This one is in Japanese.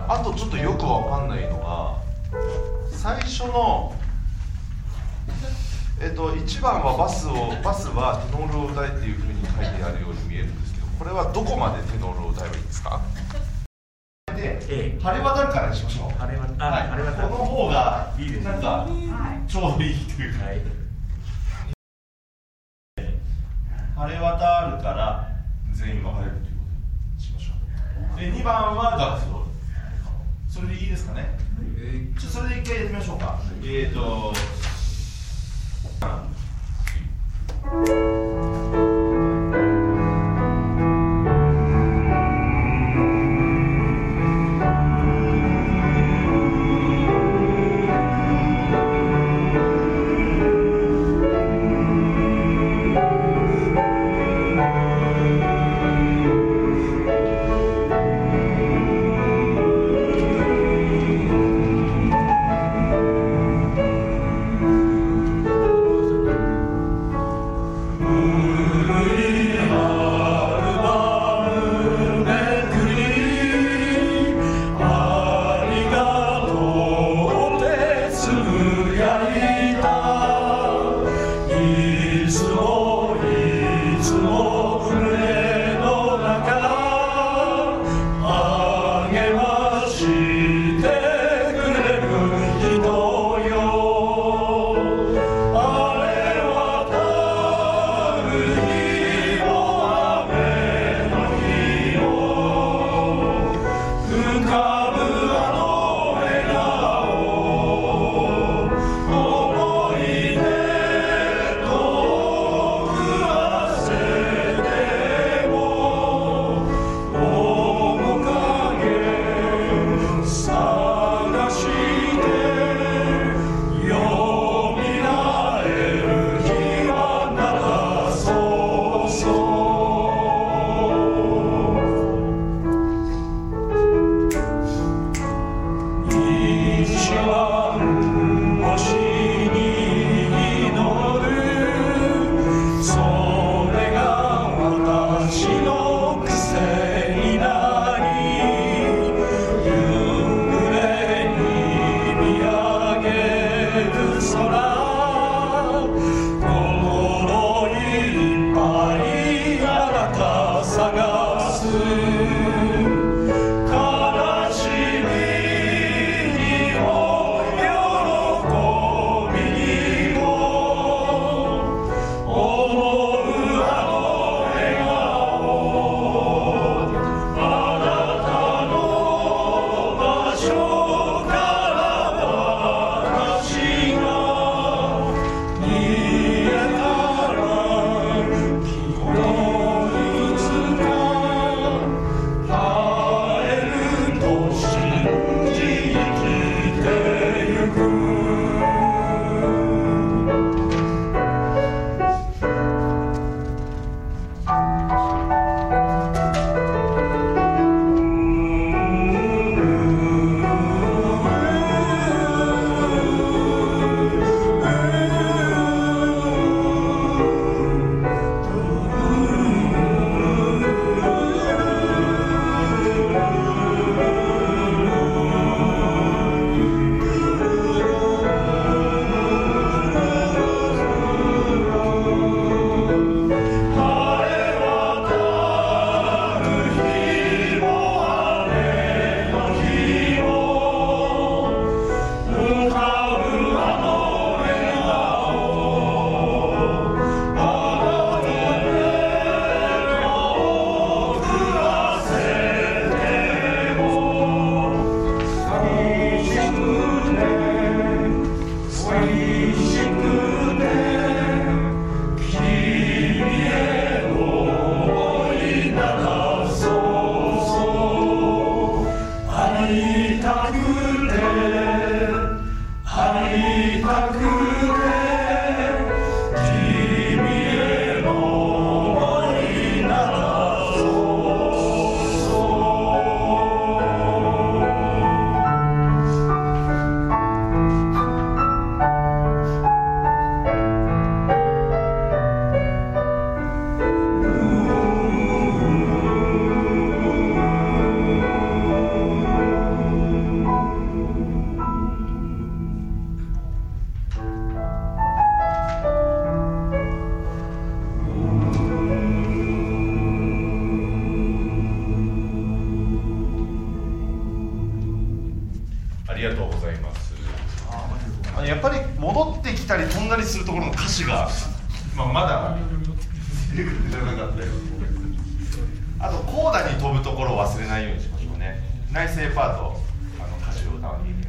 あとちょっとよくわかんないのが最初の1番はバスはテノールを歌えっていうふうに書いてあるように見えるんですけど、これはどこまでテノールを歌えばいいんですか？で、晴れ渡るからにしましょう。晴れ渡る。この方がいいです。なんかちょうどいいというか、晴れ渡るから全員分かれるということにしましょう。で、2番は学童。それでいいですかね？それで一回やってみましょうか。 ありがとうございます。やっぱり戻ってきたり飛んだりするところの歌詞が、まだ出てくれなかったよ。あとコーダに飛ぶところを忘れないようにしましょうね。内声パート歌詞を歌うに